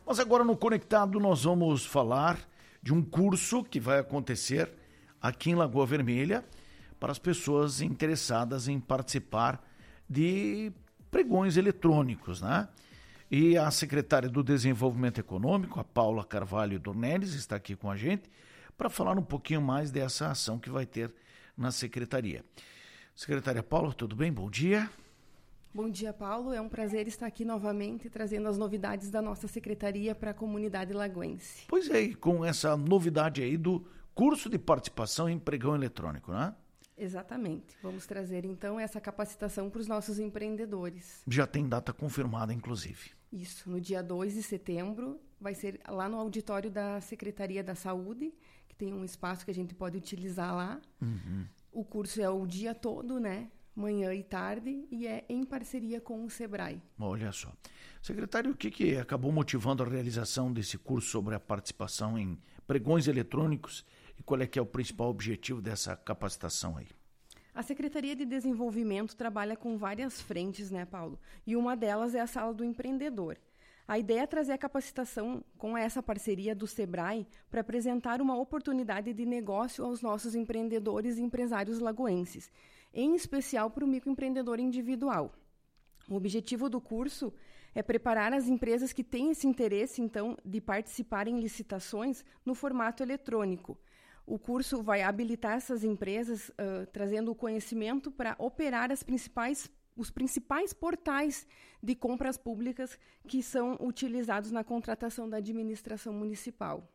Mas agora no Conectado nós vamos falar de um curso que vai acontecer aqui em Lagoa Vermelha para as pessoas interessadas em participar de pregões eletrônicos, né? E a secretária do Desenvolvimento Econômico, a Paula Carvalho Dornelles, está aqui com a gente para falar um pouquinho mais dessa ação que vai ter na secretaria. Secretária Paula, tudo bem? Bom dia. Bom dia, Paulo. É um prazer estar aqui novamente trazendo as novidades da nossa secretaria para a comunidade lagoense. Pois é, e com essa novidade aí do curso de participação em pregão eletrônico, né? Exatamente. Vamos trazer, então, essa capacitação para os nossos empreendedores. Já tem data confirmada, inclusive. Isso, no dia 2 de setembro, vai ser lá no auditório da Secretaria da Saúde, que tem um espaço que a gente pode utilizar lá. Uhum. O curso é o dia todo, né? Manhã e tarde, e é em parceria com o Sebrae. Olha só. Secretário, o que acabou motivando a realização desse curso sobre a participação em pregões eletrônicos e qual é que é o principal objetivo dessa capacitação aí? A Secretaria de Desenvolvimento trabalha com várias frentes, né, Paulo? E uma delas é a Sala do Empreendedor. A ideia é trazer a capacitação com essa parceria do Sebrae para apresentar uma oportunidade de negócio aos nossos empreendedores e empresários lagoenses, em especial para o microempreendedor individual. O objetivo do curso é preparar as empresas que têm esse interesse, então, de participar em licitações no formato eletrônico. O curso vai habilitar essas empresas, trazendo o conhecimento para operar os principais portais de compras públicas que são utilizados na contratação da administração municipal.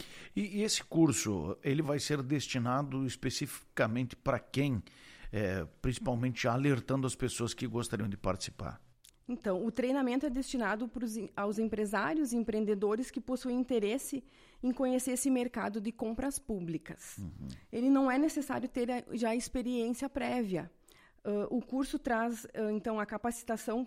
E esse curso, ele vai ser destinado especificamente para quem? Principalmente alertando as pessoas que gostariam de participar. Então, o treinamento é destinado aos empresários e empreendedores que possuem interesse em conhecer esse mercado de compras públicas. Uhum. Ele não é necessário ter já experiência prévia. O curso traz, então, a capacitação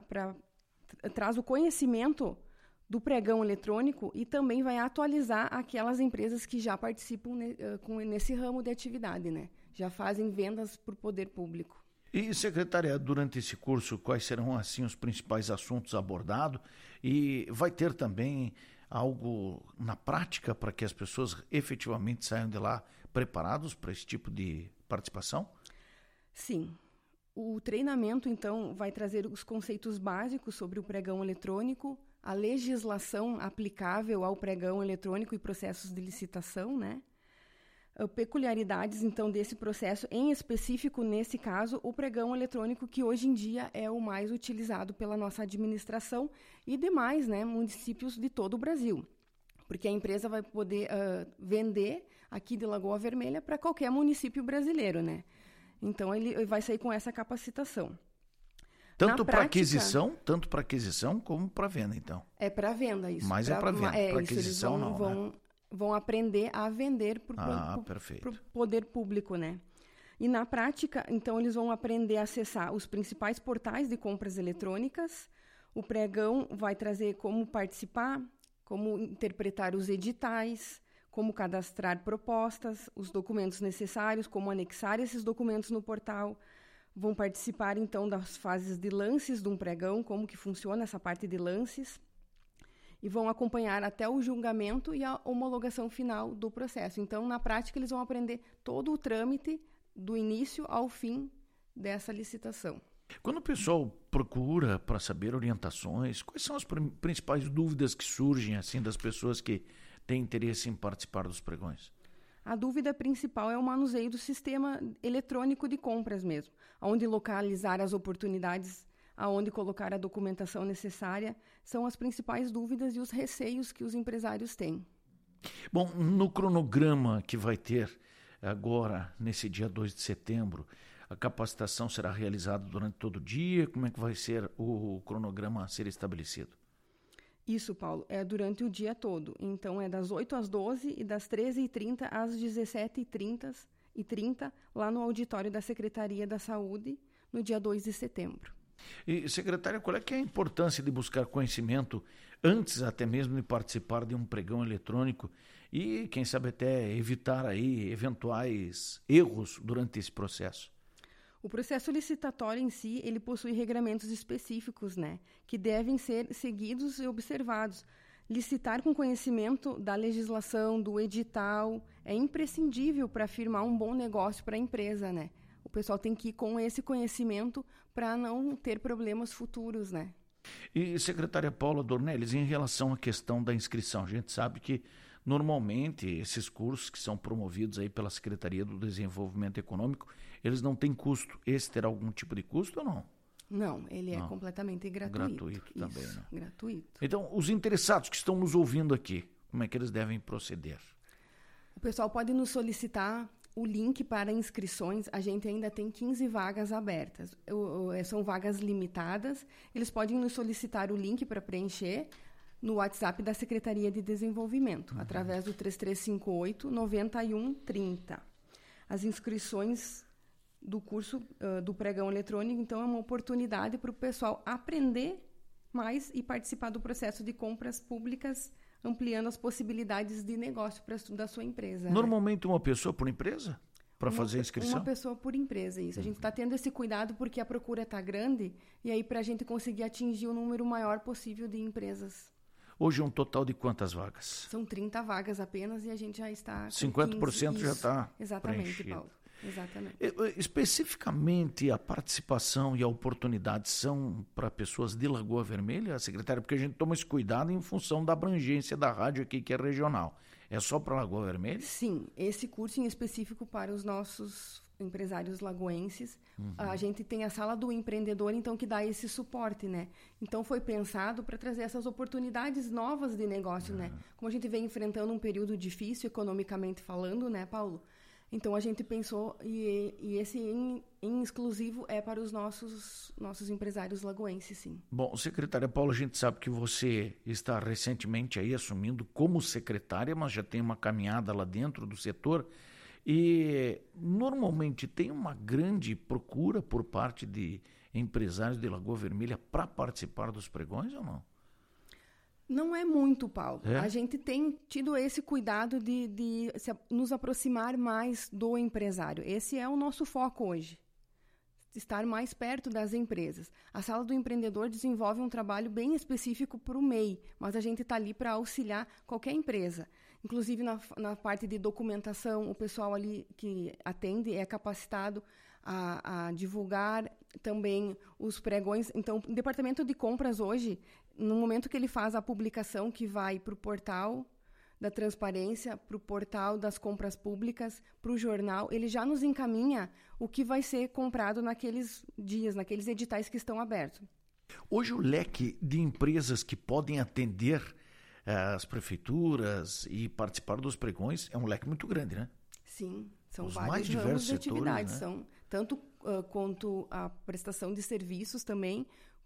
traz o conhecimento do pregão eletrônico e também vai atualizar aquelas empresas que já participam nesse ramo de atividade, né? Já fazem vendas para o poder público. E, secretária, durante esse curso, quais serão, assim, os principais assuntos abordados? E vai ter também algo na prática para que as pessoas efetivamente saiam de lá preparados para esse tipo de participação? Sim. O treinamento, então, vai trazer os conceitos básicos sobre o pregão eletrônico, a legislação aplicável ao pregão eletrônico e processos de licitação, né? Peculiaridades, então, desse processo, em específico, nesse caso, o pregão eletrônico, que hoje em dia é o mais utilizado pela nossa administração e demais, né, municípios de todo o Brasil. Porque a empresa vai poder vender aqui de Lagoa Vermelha para qualquer município brasileiro, né? Então, ele vai sair com essa capacitação. Tanto para aquisição como para venda, então. É para venda, isso. Mas é para venda, para aquisição eles não, vão aprender a vender para o poder público, né? E na prática, então, eles vão aprender a acessar os principais portais de compras eletrônicas. O pregão vai trazer como participar, como interpretar os editais, como cadastrar propostas, os documentos necessários, como anexar esses documentos no portal. Vão participar, então, das fases de lances de um pregão, como que funciona essa parte de lances, e vão acompanhar até o julgamento e a homologação final do processo. Então, na prática, eles vão aprender todo o trâmite do início ao fim dessa licitação. Quando o pessoal procura para saber orientações, quais são as principais dúvidas que surgem assim das pessoas que têm interesse em participar dos pregões? A dúvida principal é o manuseio do sistema eletrônico de compras mesmo, onde localizar as oportunidades, aonde colocar a documentação necessária, são as principais dúvidas e os receios que os empresários têm. Bom, no cronograma que vai ter agora, nesse dia 2 de setembro, a capacitação será realizada durante todo o dia? Como é que vai ser o cronograma a ser estabelecido? Isso, Paulo, é durante o dia todo. Então, é das 8 às 12 e das 13h30 às 17h30, lá no auditório da Secretaria da Saúde, no dia 2 de setembro. E, secretária, qual é que é a importância de buscar conhecimento antes até mesmo de participar de um pregão eletrônico e, quem sabe, até evitar aí eventuais erros durante esse processo? O processo licitatório em si, ele possui regramentos específicos, né, que devem ser seguidos e observados. Licitar com conhecimento da legislação, do edital, é imprescindível para firmar um bom negócio para a empresa, né? O pessoal tem que ir com esse conhecimento para não ter problemas futuros, né? E, secretária Paula Dornelles, em relação à questão da inscrição, a gente sabe que normalmente esses cursos que são promovidos aí pela Secretaria do Desenvolvimento Econômico, eles não têm custo. Esse terá algum tipo de custo ou não? Não, ele é completamente gratuito. Gratuito também, né? Gratuito. Então, os interessados que estão nos ouvindo aqui, como é que eles devem proceder? O pessoal pode nos solicitar o link para inscrições. A gente ainda tem 15 vagas abertas. São vagas limitadas. Eles podem nos solicitar o link para preencher no WhatsApp da Secretaria de Desenvolvimento, através do 3358-9130. As inscrições do curso do pregão eletrônico, então, é uma oportunidade para o pessoal aprender mais e participar do processo de compras públicas, ampliando as possibilidades de negócio da sua empresa. Normalmente uma pessoa por empresa para fazer a inscrição? Uma pessoa por empresa, isso. A gente está tendo esse cuidado porque a procura está grande e aí para a gente conseguir atingir o número maior possível de empresas. Hoje é um total de quantas vagas? São 30 vagas apenas e a gente já está... 50% já está preenchido. Exatamente, Paulo. Exatamente. Especificamente a participação e a oportunidade são para pessoas de Lagoa Vermelha, secretária, porque a gente toma esse cuidado em função da abrangência da rádio aqui, que é regional. É só para Lagoa Vermelha? Sim, esse curso em específico para os nossos empresários lagoenses. A gente tem a Sala do Empreendedor, então, que dá esse suporte, né? Então, foi pensado para trazer essas oportunidades novas de negócio, né? Como a gente vem enfrentando um período difícil, economicamente falando, né, Paulo? Então, a gente pensou, e esse em exclusivo é para os nossos empresários lagoenses, sim. Bom, secretária Paula, a gente sabe que você está recentemente aí assumindo como secretária, mas já tem uma caminhada lá dentro do setor e normalmente tem uma grande procura por parte de empresários de Lagoa Vermelha para participar dos pregões ou não? Não é muito, Paulo. A gente tem tido esse cuidado de nos aproximar mais do empresário. Esse é o nosso foco hoje, estar mais perto das empresas. A Sala do Empreendedor desenvolve um trabalho bem específico para o MEI, mas a gente está ali para auxiliar qualquer empresa. Inclusive, na parte de documentação, o pessoal ali que atende é capacitado a divulgar também os pregões. Então, o departamento de compras hoje, no momento que ele faz a publicação que vai para o portal da transparência, para o portal das compras públicas, para o jornal, ele já nos encaminha o que vai ser comprado naqueles dias, naqueles editais que estão abertos. Hoje o leque de empresas que podem atender as prefeituras e participar dos pregões é um leque muito grande, né? Sim, são os vários mais ramos diversos de atividades, setores, né? São tanto quanto a prestação de serviços também,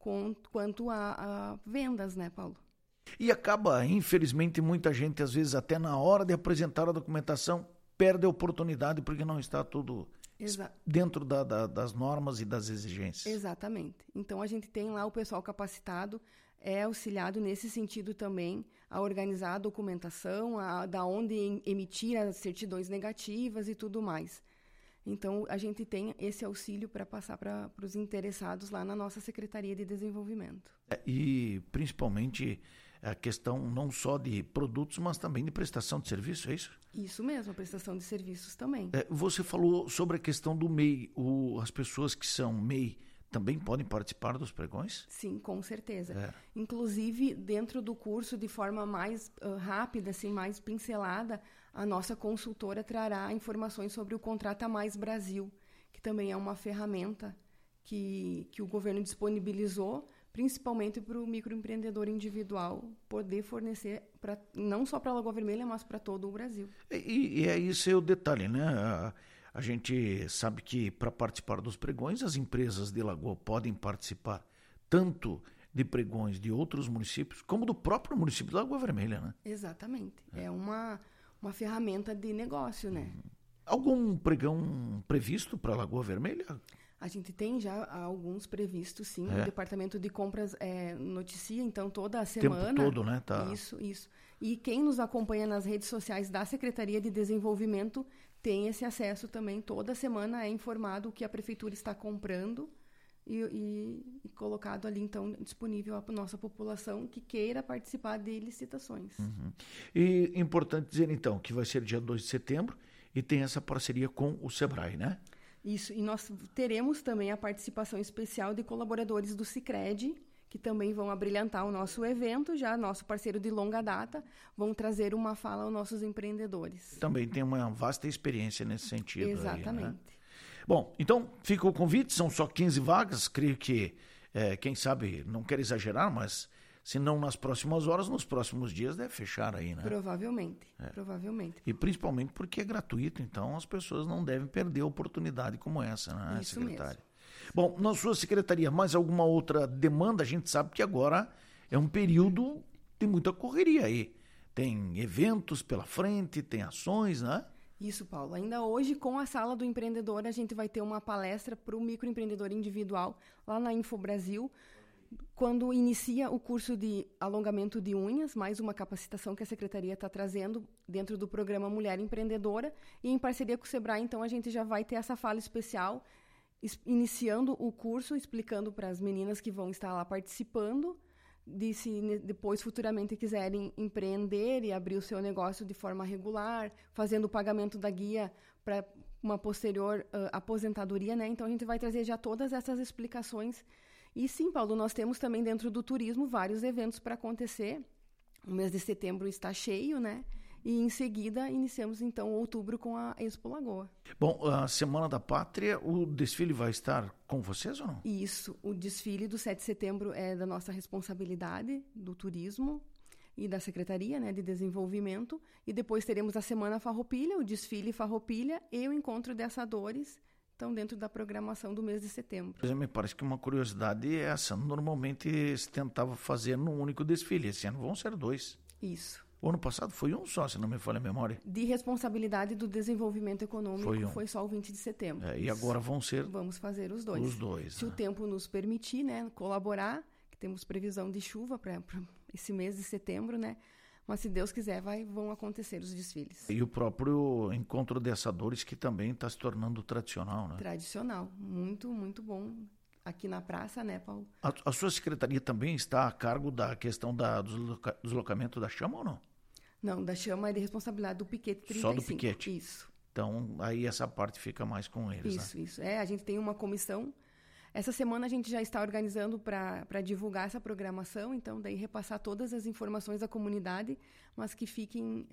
quanto a vendas, né, Paulo? E acaba, infelizmente, muita gente, às vezes, até na hora de apresentar a documentação, perde a oportunidade porque não está tudo dentro das normas e das exigências. Exatamente. Então, a gente tem lá o pessoal capacitado, é auxiliado nesse sentido também a organizar a documentação, da onde emitir as certidões negativas e tudo mais. Então, a gente tem esse auxílio para passar para os interessados lá na nossa Secretaria de Desenvolvimento. E, principalmente, a questão não só de produtos, mas também de prestação de serviço, é isso? Isso mesmo, a prestação de serviços também. Você falou sobre a questão do MEI. As pessoas que são MEI também podem participar dos pregões? Sim, com certeza. Inclusive, dentro do curso, de forma mais rápida, assim, mais pincelada, a nossa consultora trará informações sobre o Contrata Mais Brasil, que também é uma ferramenta que o governo disponibilizou, principalmente para o microempreendedor individual poder fornecer, não só para a Lagoa Vermelha, mas para todo o Brasil. E esse é o detalhe, né? A gente sabe que para participar dos pregões, as empresas de Lagoa podem participar tanto de pregões de outros municípios, como do próprio município de Lagoa Vermelha, né? Exatamente. É uma ferramenta de negócio, né? Algum pregão previsto para Lagoa Vermelha? A gente tem já alguns previstos, sim. O Departamento de Compras noticia, então, toda a semana. O tempo todo, né? Tá. Isso. E quem nos acompanha nas redes sociais da Secretaria de Desenvolvimento tem esse acesso também. Toda semana é informado o que a Prefeitura está comprando e colocado ali, então, disponível à nossa população que queira participar de licitações. Uhum. E importante dizer, então, que vai ser dia 2 de setembro e tem essa parceria com o Sebrae, né? Isso, e nós teremos também a participação especial de colaboradores do Sicredi, que também vão abrilhantar o nosso evento, já nosso parceiro de longa data, vão trazer uma fala aos nossos empreendedores. Também tem uma vasta experiência nesse sentido. Exatamente. Aí, né? Bom, então fica o convite, são só 15 vagas, creio que, quem sabe, não quero exagerar, mas se não nas próximas horas, nos próximos dias deve fechar aí, né? Provavelmente, provavelmente. E principalmente porque é gratuito, então as pessoas não devem perder oportunidade como essa, né, Isso secretária? mesmo. Bom, na sua secretaria, mais alguma outra demanda? A gente sabe que agora é um período de muita correria aí. Tem eventos pela frente, tem ações, né? Isso, Paulo. Ainda hoje, com a Sala do Empreendedor, a gente vai ter uma palestra para o microempreendedor individual lá na InfoBrasil, quando inicia o curso de alongamento de unhas, mais uma capacitação que a Secretaria está trazendo dentro do programa Mulher Empreendedora. E em parceria com o Sebrae, então, a gente já vai ter essa fala especial, iniciando o curso, explicando para as meninas que vão estar lá participando, se depois futuramente quiserem empreender e abrir o seu negócio de forma regular, fazendo o pagamento da guia para uma posterior aposentadoria, né? Então a gente vai trazer já todas essas explicações. E sim, Paulo, nós temos também dentro do turismo vários eventos para acontecer. O mês de setembro está cheio, né? E em seguida iniciamos então outubro com a Expo Lagoa. Bom, a Semana da Pátria, o desfile vai estar com vocês ou não? Isso, o desfile do 7 de setembro é da nossa responsabilidade, do turismo e da Secretaria, né, de Desenvolvimento. E depois teremos a Semana Farroupilha, o desfile Farroupilha e o Encontro de Assadores, então dentro da programação do mês de setembro. Me parece que uma curiosidade é essa. Normalmente se tentava fazer num único desfile, esse ano vão ser 2. Isso. O ano passado foi um só, se não me falha a memória. De responsabilidade do desenvolvimento econômico foi só o 20 de setembro. E agora vamos fazer os dois. Os dois. Se o tempo nos permitir, né, colaborar, que temos previsão de chuva para esse mês de setembro, né? Mas se Deus quiser, vão acontecer os desfiles. E o próprio Encontro de Assadores, que também está se tornando tradicional, né? Tradicional, muito, muito bom. Aqui na praça, né, Paulo? A sua secretaria também está a cargo da questão do deslocamento da chama ou não? Não, da chama é de responsabilidade do Piquete 35. Só do Piquete? Isso. Então, aí essa parte fica mais com eles, Isso, né? Isso. A gente tem uma comissão. Essa semana a gente já está organizando para divulgar essa programação, então daí repassar todas as informações à comunidade, mas que fiquem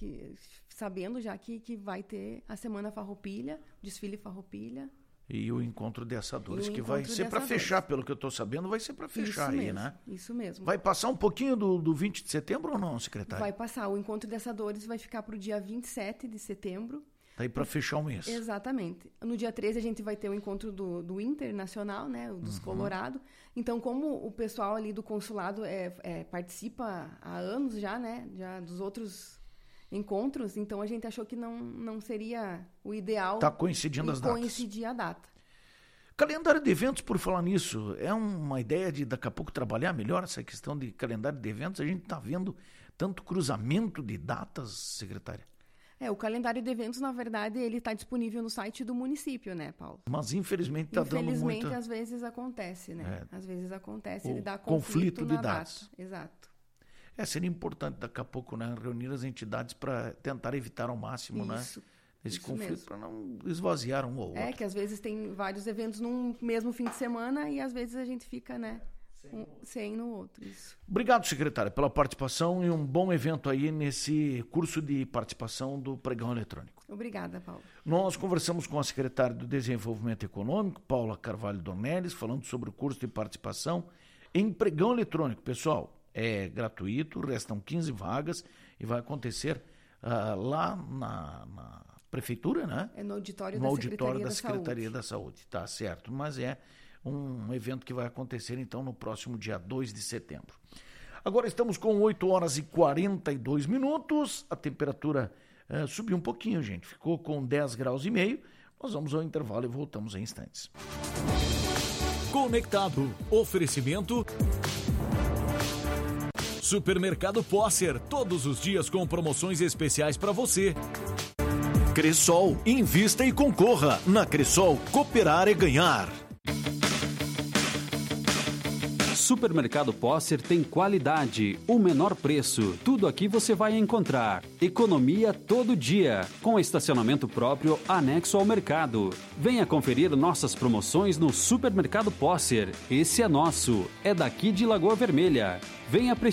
sabendo já que vai ter a Semana Farroupilha, desfile Farroupilha. E o Encontro de Assadores, que vai ser para fechar, pelo que eu estou sabendo, vai ser para fechar aí, né? Isso mesmo. Vai passar um pouquinho do 20 de setembro ou não, secretário? Vai passar. O Encontro de Assadores vai ficar para o dia 27 de setembro. Daí para fechar o mês. Exatamente. No dia 13 a gente vai ter o encontro do Internacional, né? Dos Colorado. Então, como o pessoal ali do consulado participa há anos já, né? Já dos outros encontros, então a gente achou que não seria o ideal. Está coincidindo as datas. Coincidir a data. Calendário de eventos, por falar nisso, é uma ideia de daqui a pouco trabalhar melhor essa questão de calendário de eventos? A gente está vendo tanto cruzamento de datas, secretária? O calendário de eventos, na verdade, ele está disponível no site do município, né, Paulo? Mas infelizmente está dando muita... Infelizmente, às vezes acontece, né? Às vezes acontece, ele dá conflito de na datas. Data. Exato. Seria importante daqui a pouco, né, reunir as entidades para tentar evitar ao máximo, Isso, né, esse isso conflito, para não esvaziar um ou outro. Que às vezes tem vários eventos num mesmo fim de semana e às vezes a gente fica, né, sem no outro. Isso. Obrigado, secretária, pela participação e um bom evento aí nesse curso de participação do Pregão Eletrônico. Obrigada, Paulo. Nós conversamos com a secretária do Desenvolvimento Econômico, Paula Carvalho Dornelles, falando sobre o curso de participação em Pregão Eletrônico. Pessoal, é gratuito, restam 15 vagas e vai acontecer lá na prefeitura, né? No auditório da Secretaria da Saúde. Tá certo, mas é um evento que vai acontecer então no próximo dia 2 de setembro. Agora estamos com 8 horas e 42 minutos, a temperatura subiu um pouquinho, gente, ficou com 10 graus e meio. Nós vamos ao intervalo e voltamos em instantes. Conectado, oferecimento... Supermercado Posser, todos os dias com promoções especiais para você. Cressol, invista e concorra. Na Cressol, cooperar é ganhar. Supermercado Posser tem qualidade, o menor preço. Tudo aqui você vai encontrar. Economia todo dia, com estacionamento próprio anexo ao mercado. Venha conferir nossas promoções no Supermercado Posser. Esse é nosso, é daqui de Lagoa Vermelha. Venha